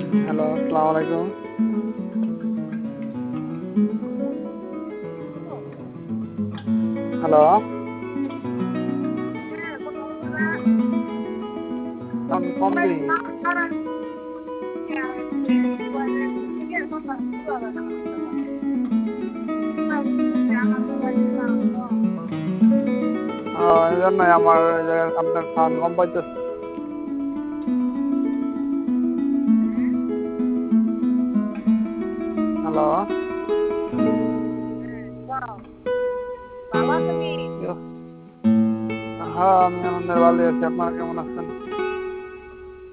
Hello, আসসালামু আলাইকুম। Hello, sound কম দেই। এজন্যই আমার ওই যে আপনার সাউন্ড কম পাইতেছে। হ্যালো, হ্যাঁ, আমি আলহামদুলিল্লাহ ভালোই আছি। আপনারা কেমন আছেন?